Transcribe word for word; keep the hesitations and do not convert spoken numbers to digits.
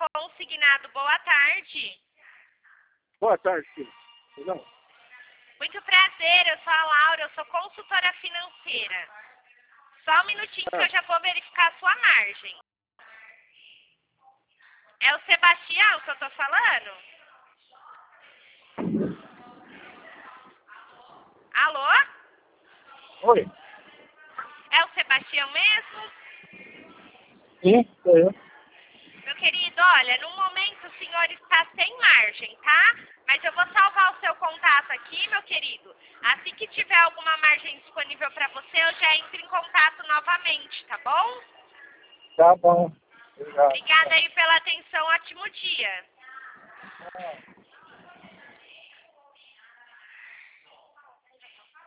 consignado. Boa tarde. Boa tarde, filho. Não. Muito prazer, eu sou a Laura, eu sou consultora financeira. Só um minutinho que eu já vou verificar a sua margem. É o Sebastião que eu tô falando? Alô? Oi. É o Sebastião mesmo? Sim, sou eu. Meu querido, olha, no momento o senhor está sem margem, tá? Mas eu vou salvar o seu contato aqui, meu querido. Assim que tiver alguma margem disponível para você, eu já entro em contato novamente, tá bom? Tá bom. Obrigado. Obrigada aí pela atenção, ótimo dia. Ah.